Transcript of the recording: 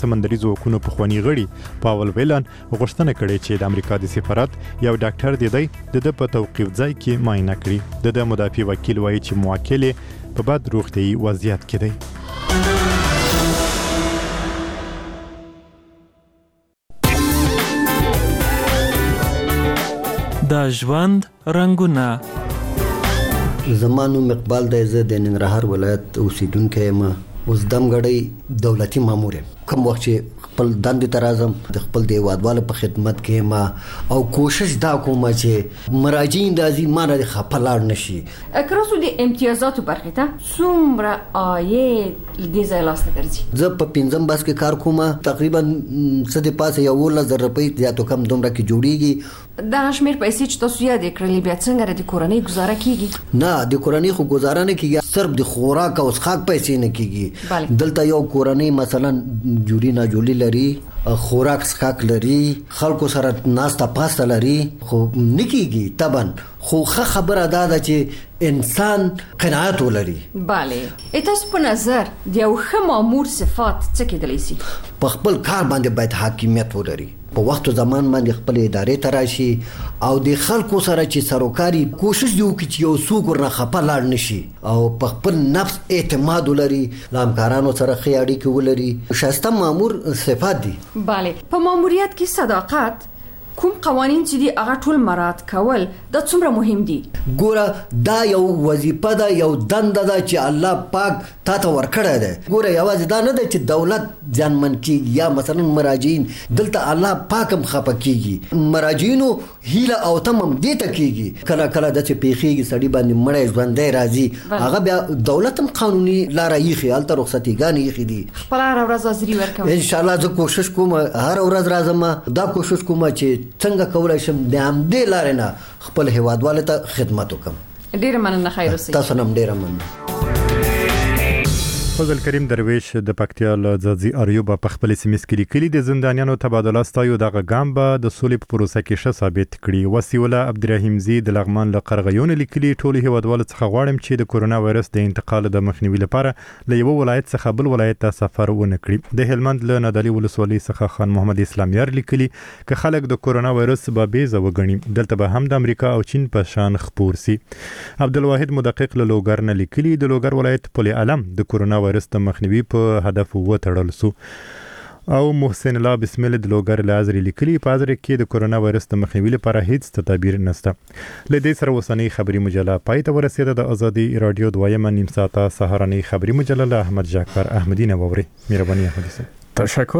سمندري ځواکونو پخوانی غړي پاول ویلان غوښتنه کړې چې د امریکا د سفارت یو ډاکټر د په توقيف ځای کې معاینه کړي. د مدافع وکیل وایي چې موکل په بد روغتیايي وضعیت کې دی. د ژوند رنگونه. زمانو مقبال د ننګرهار ولایت اوسیدونکی یم. اوس دمګړی دولتي مامور یم. کوم وخت چې خپل دندې ته راځم د خپل د هیوادوالو په خدمت کې یم او کوشش دا کوم چې مراجعین راځي ما نه خپه لاړ نشي. کراسو د امتیازاتو برخې ته څومره عاید د ځای لاسته درځي؟ زه په 5 بس کې کار کوم. تقریبا څه د پاسه 11,000 روپۍ زیاتو کم دومره کې جوړیږي. دا شمیر پیسې چې تاسو یاد کړلې بیا څنګه د کورنۍ گزاره کیږي؟ نه د کورنۍ خو گزاره نه کیږي، صرف د خوراک او څښاک پیسې نه کیږي. دلته یو کورنۍ مثلا جوړی نه جوړی لري، خوراک څښاک لري، خلکو سره ناسته پاسته لري، خو نکیږي طبعا. خو خبره ده چې انسان قناعت ولري. bale تاسو په نظر د یو ښه مامور صفات څه کېدلی شي؟ په خپل کار باندې باید حاکمیت ولري، په وخت او زمان باندې خپل ادارې ته راشي او د خلکو سره چې سروکاري کوشش دی وکړي چې یو څوک ورنه خپه لاړ نشي او په خپل نفس اعتماد ولري، له همکارانو سره ښې اړیکې ولري. شایسته مامور صفات دي. په ماموریت کې صداقت، کوم قوانین چې دی هغه ټول مراعات کول دا څومره مهم دي؟ ګوره دا یو وظیفه ده، یو دنده ده چې الله پاک تا ته ورکړی ده. ګوره یوازې دا نه ده چې دولت ځانمن کیږي یا مثلا مراجعین، دلته الله پاک هم خفه کیږي. مراجعینو هیله او تمم دې ته کیږي کله کله د چې پیخیږي سړی باندې مړی ژوندی راځي، هغه بیا دولت هم قانوني لاره یخي هلته رخصتیګانې یخي دي. خپل هر ورځ حاضري ورکوم ان شاء الله. زه کوشش کوم هر ورځ راځم، دا کوشش کوم چې څنګه کولای شم د همدې لارې نه خپل هیوادوالو ته خدمت وکم. ډیره مننه. خیر اوسئ. تاسو هم ډیره مننه. فضل کریم درویش د پکتیا له ځاځي اریوب په خپل سیمس کې لیکلي د زندانیانو تبادله ستایو دغه ګام به د سولې په پروسه کې ښه ثابت کړي. وسیوله عبدالرحیمزی د لغمان له قرغیون لیکلي ټول هیوادوالو څخه غواړم چې د کورونا وایرس د انتقال د مخنیوي لپاره له یو ولایت څخه بل ولایت ته سفر ونه کړي. د هلمند له نادعلي ولسوالۍ څخه خان محمد اسلامیار لیکلي ک خلک د کورونا وایرس بابیزه وګڼي دلته به هم د امریکا او چین په شان خپور سي. عبدالواحد مدقق له لوګر نه لیکلي د لوګر ولایت پل علم د کورونا وایرس د مخنیوي په هدف وتړل سو. او محسن الله بسم الله د لوګر لازر لیکلي په ازر کې د کورونا وایرس د مخنیوي لپاره هیڅ تدابیر نشته. لدې سره وسنۍ خبري مجله پای ته ورسېده. د ازادي رادیو دویمه نیم ساعته سهارنۍ خبري مجله له احمد جعفر احمدی نه ووري. مهرباني احمد. تشکر.